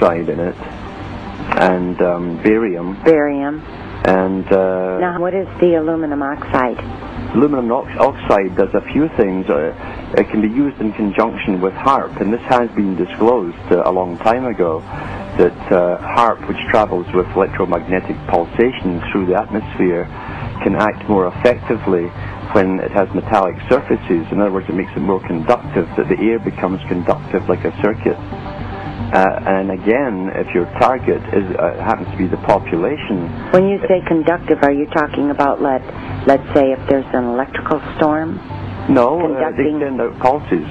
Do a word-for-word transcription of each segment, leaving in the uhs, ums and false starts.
oxide in it, and um, barium. Barium. And uh, now, what is the aluminum oxide? Aluminum oxide does a few things. Uh, it can be used in conjunction with HAARP, and this has been disclosed uh, a long time ago, that uh, HAARP, which travels with electromagnetic pulsations through the atmosphere, can act more effectively when it has metallic surfaces. In other words, it makes it more conductive, that the air becomes conductive like a circuit. Uh, and again, if your target is uh, happens to be the population... When you say conductive, are you talking about, let, let's say, if there's an electrical storm? No, uh, they send out pulses.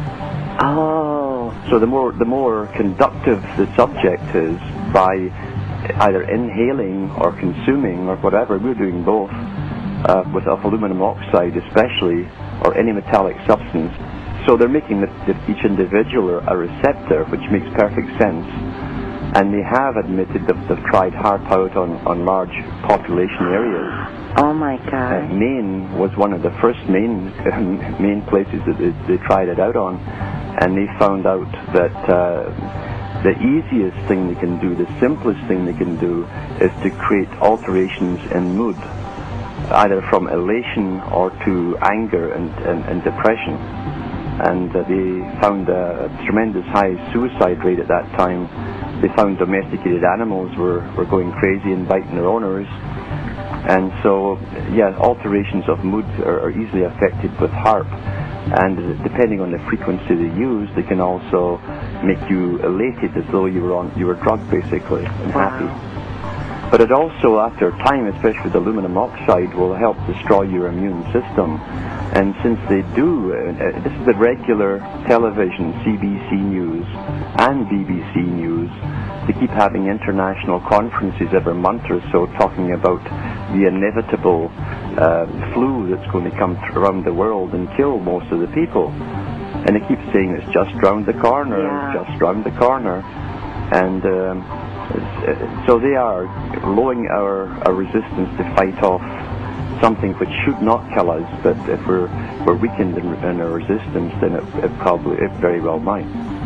Oh. So the more, the more conductive the subject is by either inhaling or consuming or whatever, we're doing both, uh, with aluminum oxide especially, or any metallic substance. So they're making the, the, each individual a receptor, which makes perfect sense. And they have admitted that they've tried HAARP out on, on large population areas. Oh my God. Uh, Maine was one of the first main, main places that they, they tried it out on. And they found out that uh, the easiest thing they can do, the simplest thing they can do, is to create alterations in mood, either from elation or to anger and, and, and depression. And uh, they found a tremendous high suicide rate at that time. They found domesticated animals were, were going crazy and biting their owners. And so, yeah, alterations of mood are, are easily affected with HAARP. And depending on the frequency they use, they can also make you elated as though you were on you were drugged, basically, and wow. happy. But it also, after time, especially with aluminum oxide, will help destroy your immune system. And since they do, uh, this is the regular television, C B C News and B B C News, they keep having international conferences every month or so talking about the inevitable uh, flu that's going to come around the world and kill most of the people. And they keep saying it's just round the corner, yeah. it's just round the corner. And um, uh, so they are lowering our, our resistance to fight off something which should not kill us, but if we're, we're weakened in, in our resistance, then it, it probably, it very well might.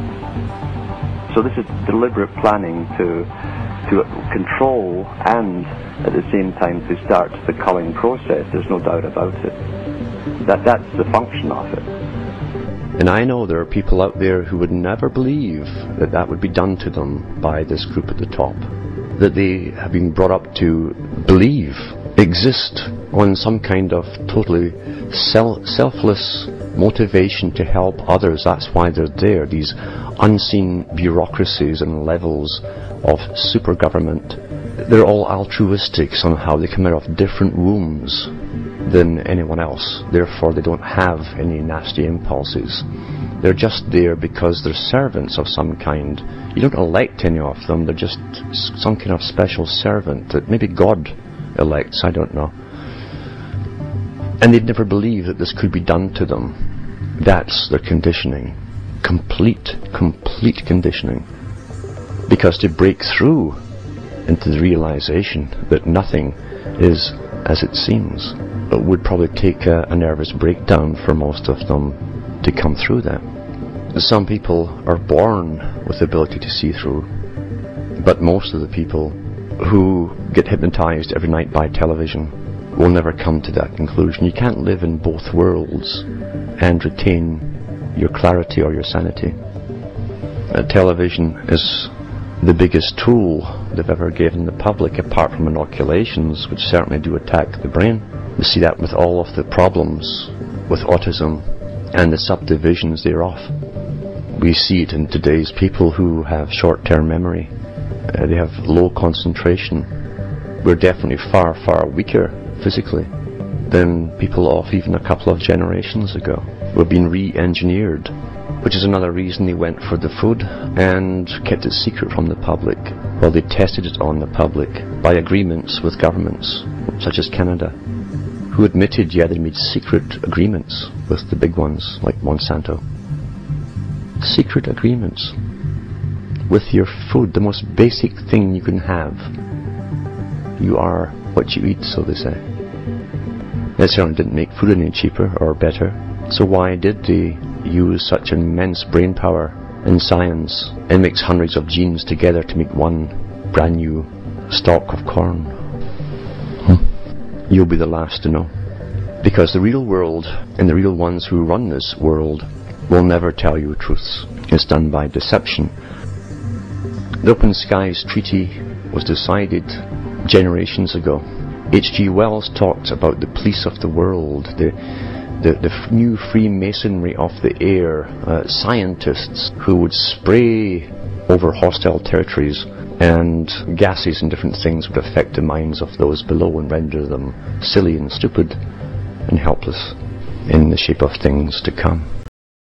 So this is deliberate planning to, to control and at the same time to start the culling process. There's no doubt about it. That, that's the function of it. And I know there are people out there who would never believe that that would be done to them by this group at the top. That they have been brought up to believe exist on some kind of totally self selfless motivation to help others. That's why they're there. These unseen bureaucracies and levels of super government, they're all altruistic somehow. They come out of different wombs than anyone else. Therefore they don't have any nasty impulses. They're just there because they're servants of some kind. You don't elect any of them. They're just some kind of special servant that maybe God elects, I don't know. And they'd never believe that this could be done to them. That's their conditioning. Complete, complete conditioning. Because to break through into the realization that nothing is as it seems, it would probably take a, a nervous breakdown for most of them to come through that. Some people are born with the ability to see through, but most of the people who get hypnotized every night by television will never come to that conclusion. You can't live in both worlds and retain your clarity or your sanity. Uh, television is the biggest tool they've ever given the public, apart from inoculations, which certainly do attack the brain. We see that with all of the problems with autism and the subdivisions thereof. We see it in today's people who have short-term memory. Uh, they have low concentration. We're definitely far, far weaker physically than people of even a couple of generations ago. We're being re-engineered, which is another reason they went for the food and kept it secret from the public. Well, they tested it on the public by agreements with governments, such as Canada, who admitted, yeah, they made secret agreements with the big ones, like Monsanto. Secret agreements with your food, the most basic thing you can have. You are what you eat, so they say. They certainly didn't make food any cheaper or better, so why did they use such immense brain power in science and mix hundreds of genes together to make one brand new stalk of corn. Hmm. You'll be the last to know. Because the real world and the real ones who run this world will never tell you truths. It's done by deception. The Open Skies Treaty was decided generations ago. H G Wells talked about the police of the world, the, the, the f- new Freemasonry of the air, uh, scientists who would spray over hostile territories, and gases and different things would affect the minds of those below and render them silly and stupid and helpless in the shape of things to come.